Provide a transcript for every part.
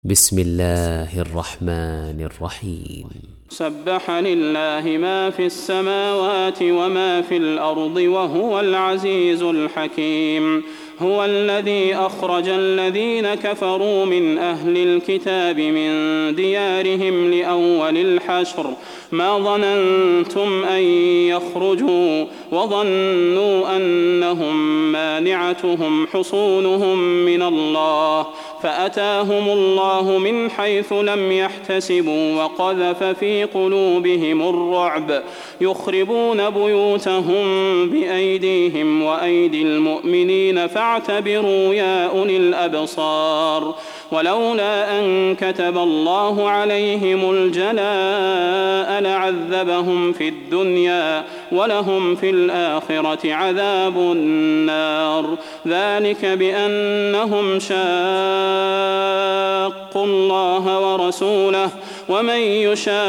بسم الله الرحمن الرحيم. سبح لله ما في السماوات وما في الأرض وهو العزيز الحكيم. هو الذي أخرج الذين كفروا من أهل الكتاب من ديارهم لأول الحشر ما ظننتم أن يخرجوا وظنوا أنهم مانعتهم حصونهم من الله فأتاهم الله من حيث لم يحتسبوا وقذف في قلوبهم الرعب يخربون بيوتهم بأيديهم وأيدي المؤمنين فاعتبروا يا أولي الأبصار. ولولا أن كتب الله عليهم الجلاء لعذبهم في الدنيا ولهم في الآخرة عذاب النار. ذلك بأنهم شاقوا الله ورسوله ومن يشاق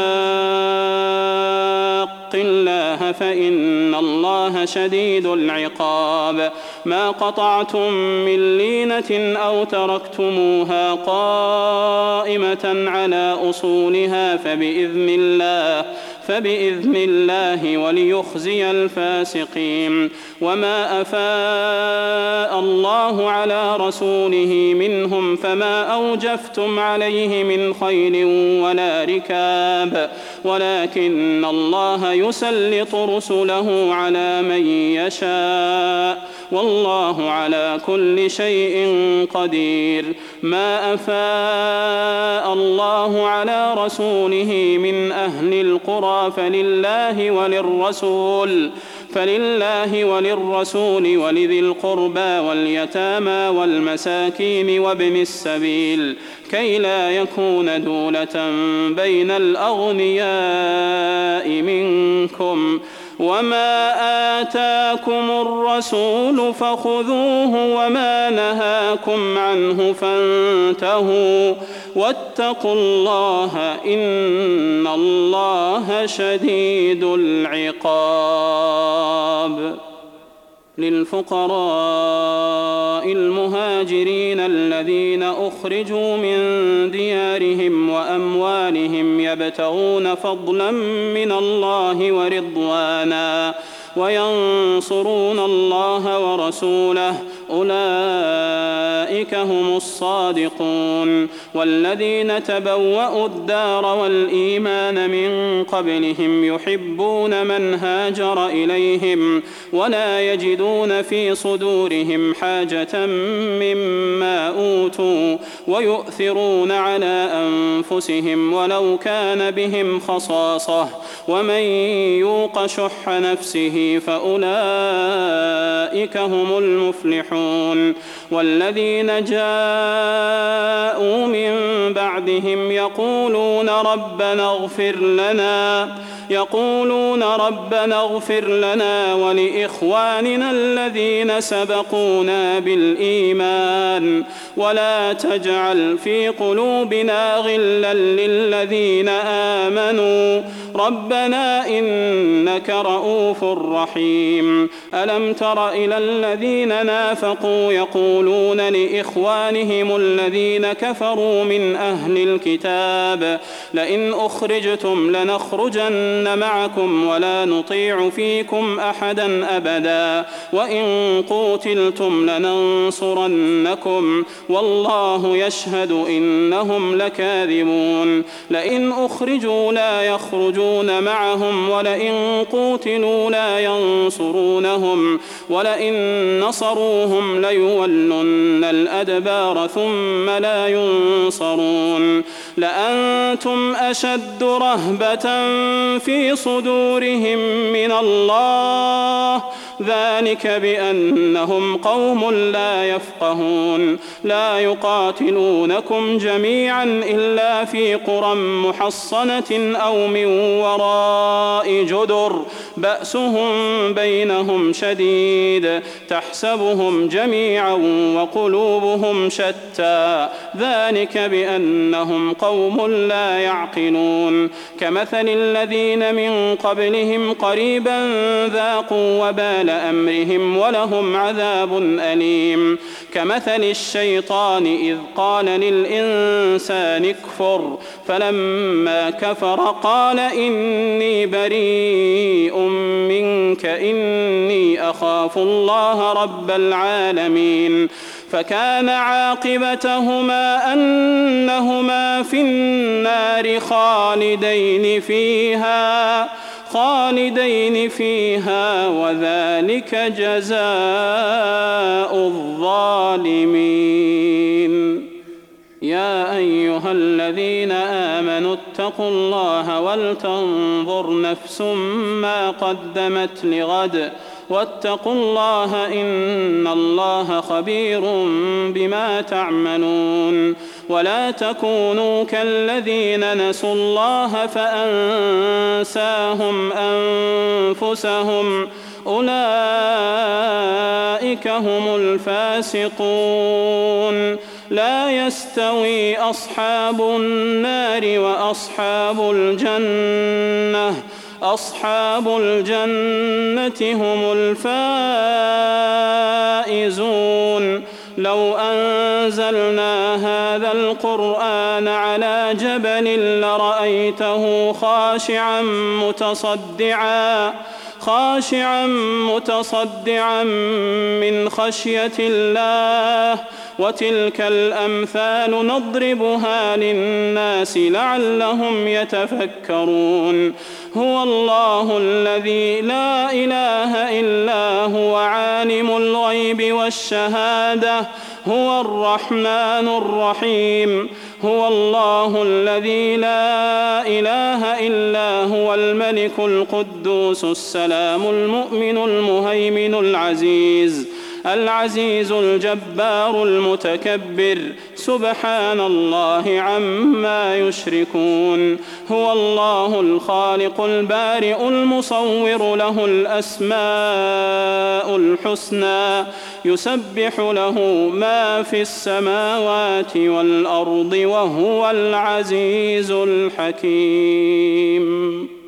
الله فإن الله شديد العقاب. ما قطعتم من لينة أو تركتموها قائمة على أصولها فبإذن الله وليخزي الفاسقين. وما أفاء الله على رسوله منهم فما أوجفتم عليه من خيل ولا ركاب ولكن الله يسلط رسله على من يشاء والله على كل شيء قدير. ما أفاء الله على رسوله من أهل القرى فلله وللرسول ولذي القربى واليتامى والمساكين وابن السبيل كي لا يكون دولة بين الأغنياء منكم. وما آتاكم الرسول فخذوه وما نهاكم عنه فانتهوا واتقوا الله إن الله شديد العقاب. للفقراء المهاجرين الذين أخرجوا من ديارهم وأموالهم يبتغون فضلا من الله ورضوانا وينصرون الله ورسوله أولئك هم الصادقون. والذين تبوأوا الدار والإيمان من قبلهم يحبون من هاجر إليهم ولا يجدون في صدورهم حاجة مما أوتوا ويؤثرون على أنفسهم ولو كان بهم خصاصة ومن يوق شح نفسه فأولئك هم المفلحون. والذين جاءوا من بعدهم يقولون ربنا اغفر لنا ولإخواننا الذين سبقونا بالإيمان ولا تجعل في قلوبنا غلا للذين آمنوا ربنا إنك رؤوف رحيم. ألم تر إلى الذين نافقوا يقولون لإخوانهم الذين كفروا من أهل الكتاب لئن أخرجتم لنخرجن معكم ولا نطيع فيكم أحدا أبدا وإن قوتلتم لننصرنكم والله يشهد إنهم لكاذبون. لئن أخرجوا لا يخرجون معهم ولئن قوتلوا لا ينصرونهم ولئن نصروهم ليولن الأدبار ثم لا ينصرون. لأنتم أشد رهبة في صدورهم من الله ذلك بأنهم قوم لا يفقهون. لا يقاتلونكم جميعا إلا في قرى محصنة أو من وراء جدر بأسهم بينهم شديد تحسبهم جميعا وقلوبهم شتى ذلك بأنهم قوم لا يعقلون. كمثل الذين من قبلهم قريبا ذاقوا وبال أمرهم ولهم عذاب أليم. كمثل الشيطان إذ قال للإنسان اكفر فلما كفر قال إني بريء منك إني أخاف الله رب العالمين. فكان عاقبتهما أنهما في النار خالدين فيها وذلك جزاء الظالمين. يا أيها الذين آمنوا اتقوا الله ولتنظر نفس ما قدمت لغد واتقوا الله إن الله خبير بما تعملون. ولا تكونوا كالذين نسوا الله فأنساهم أنفسهم أولئك هم الفاسقون. لا يستوي أصحاب النار وأصحاب الجنة هم الفائزون. لو أنزلنا هذا القرآن على جبل لرأيته خاشعا متصدعا من خشية الله. وتلك الأمثال نضربها للناس لعلهم يتفكرون. هو الله الذي لا إله إلا هو عالم الغيب والشهادة هو الرحمن الرحيم. هو الله الذي لا إله إلا هو الملك القدوس السلام المؤمن المهيمن العزيز الجبار المتكبر سبحان الله عما يشركون. هو الله الخالق البارئ المصور له الأسماء الحسنى يسبح له ما في السماوات والأرض وهو العزيز الحكيم.